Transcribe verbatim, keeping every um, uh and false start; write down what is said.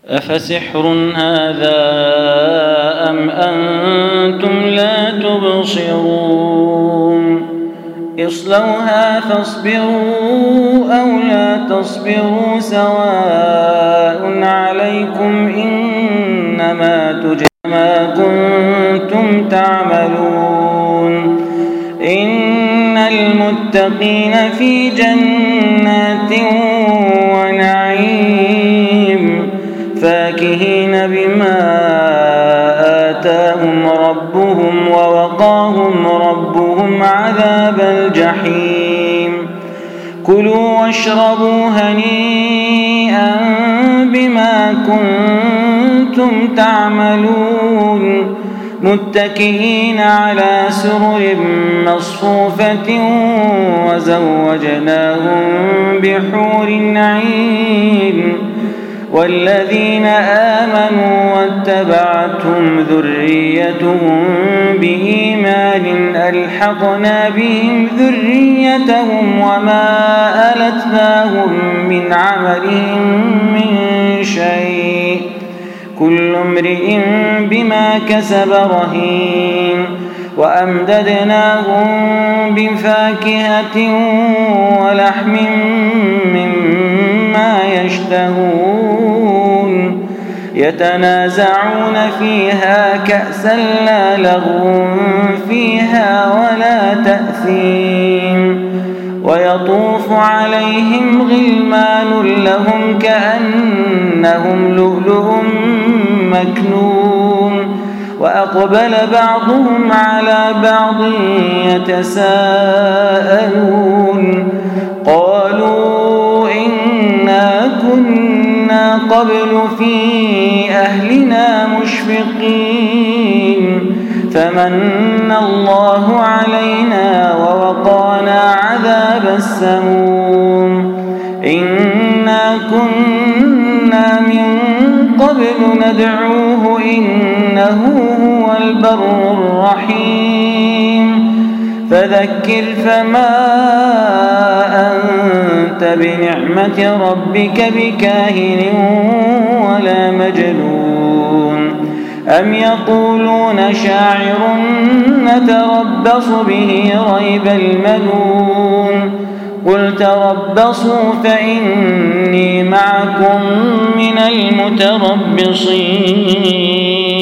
أفسحر هذا أم أنتم لا تبصرون اصلوها فاصبروا أو لا تصبروا سواء عليكم إنما تجزون ما كنتم تعملون إن المتقين في جنات ونعيم فاكهين بما آتاهم ربهم ووقاهم ربهم عذاب الجحيم كلوا واشربوا هنيئا بما كنتم تعملون متكئين على سرر مصفوفة وزوجناهم بحور عين والذين آمنوا واتبعتهم ذريتهم بإيمان ألحقنا بهم ذريتهم وما ألتناهم من عملهم من شيء كل امرئ بما كسب رهين وأمددناهم بفاكهة ولحم مما يشتهون يتنازعون فيها كأسا لا لغو فيها ولا تأثيم ويطوف عليهم غلمان لهم كأنهم لؤلؤ مكنون وأقبل بعضهم على بعض يتساءلون قالوا إنا كنا قبل في أهلنا مشفقين فمن الله علينا ووقانا عذاب السموم إنا كنا من قبل ندعوه إنه هو البر الرحيم فذكر فما أنت بنعمة ربك بكاهن ولا مجنون أم يقولون شاعر نتربص به ريب المنون قل تربصوا فإني معكم من المتربصين